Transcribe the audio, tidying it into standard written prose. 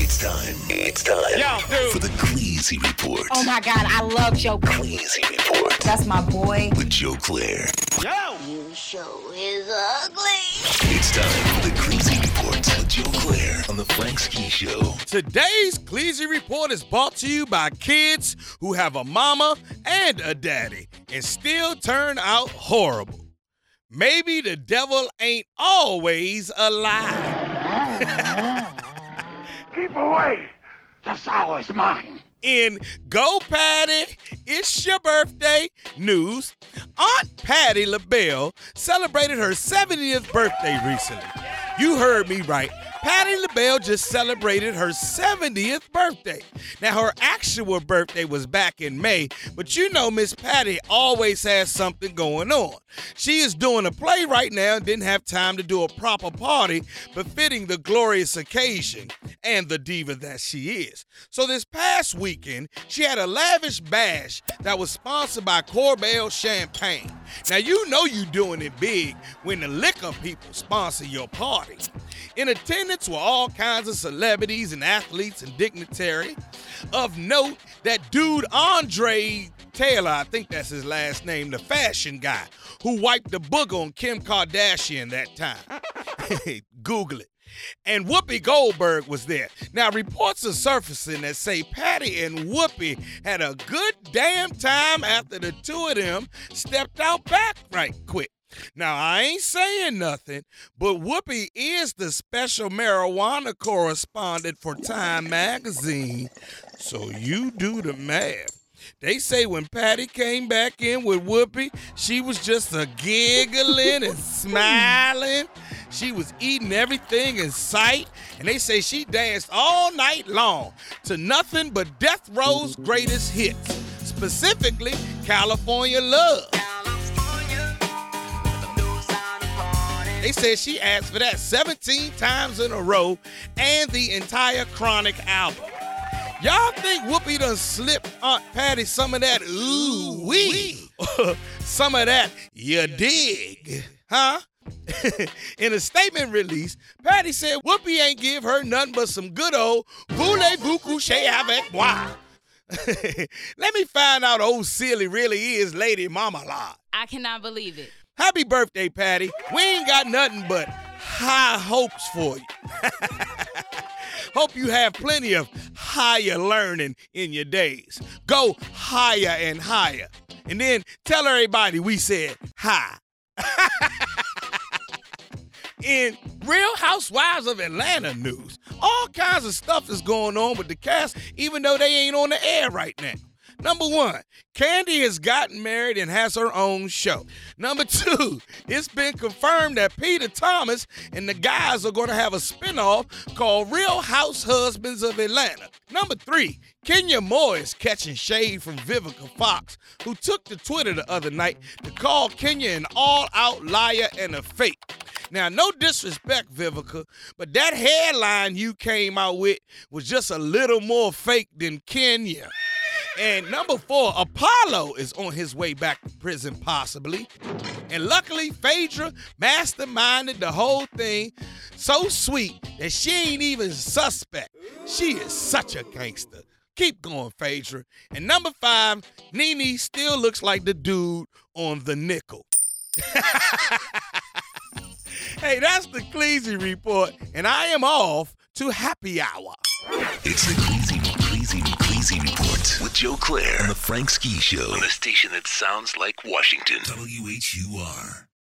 It's time. Yo, dude. For the Cleasy Report. Oh my God, I love Joe. Cleasy Report. That's my boy. With Joe Claire. Yo. You show is ugly. It's time for the Cleasy Report with Joe Claire on the Frank Ski Show. Today's Cleasy Report is brought to you by kids who have a mama and a daddy and still turn out horrible. Maybe the devil ain't always alive. Keep away. The sour is mine. In Go Patty, it's your birthday news, Aunt Patti LaBelle celebrated her 70th birthday recently. You heard me right. Patti LaBelle just celebrated her 70th birthday. Now, her actual birthday was back in May, but you know Miss Patti always has something going on. She is doing a play right now and didn't have time to do a proper party befitting the glorious occasion and the diva that she is. So this past weekend, she had a lavish bash that was sponsored by Korbel Champagne. Now, you know you doing it big when the liquor people sponsor your party. In attendance were all kinds of celebrities and athletes and dignitaries. Of note, that dude Andre Taylor, I think that's his last name, the fashion guy, who wiped the booger on Kim Kardashian that time. Google it. And Whoopi Goldberg was there. Now, reports are surfacing that say Patti and Whoopi had a good damn time after the two of them stepped out back right quick. Now, I ain't saying nothing, but Whoopi is the special marijuana correspondent for Time magazine, so you do the math. They say when Patti came back in with Whoopi, she was just a giggling and smiling. She was eating everything in sight, and they say she danced all night long to nothing but Death Row's greatest hits, specifically California Love. They said she asked for that 17 times in a row and the entire Chronic album. Y'all think Whoopi done slipped Aunt Patti some of that ooh-wee? Some of that you dig, huh? In a statement release, Patti said Whoopi ain't give her nothing but some good old voulez-vous coucher avec moi. Let me find out old silly really is Lady Marmalade. I cannot believe it. Happy birthday, Patti. We ain't got nothing but high hopes for you. Hope you have plenty of higher learning in your days. Go higher and higher. And then tell everybody we said hi. In Real Housewives of Atlanta news, all kinds of stuff is going on with the cast, even though they ain't on the air right now. Number one, Kandi has gotten married and has her own show. Number two, it's been confirmed that Peter Thomas and the guys are going to have a spinoff called Real House Husbands of Atlanta. Number three, Kenya Moore is catching shade from Vivica Fox, who took to Twitter the other night to call Kenya an all-out liar and a fake. Now, no disrespect, Vivica, but that headline you came out with was just a little more fake than Kenya. And number four, Apollo is on his way back to prison, possibly. And luckily, Phaedra masterminded the whole thing so sweet that she ain't even suspect. She is such a gangster. Keep going, Phaedra. And number five, Nene still looks like the dude on The Nickel. Hey, that's the Cleasy Report, and I am off to happy hour. It's the Cleasy Report with Joe Claire on the Frank Ski Show on the station that sounds like Washington. WHUR.